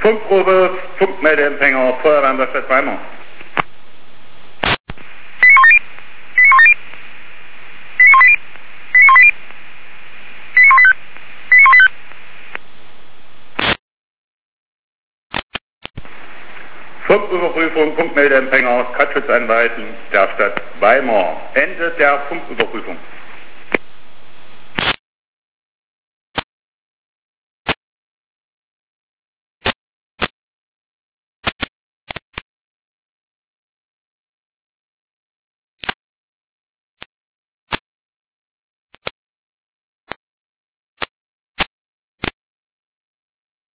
Funkprobe, Funkmeldeempfänger, Feuerwehr der Stadt Weimar. Funküberprüfung, Funkmeldeempfänger, Kratzschutzanweisung der Stadt Weimar. Ende der Funküberprüfung.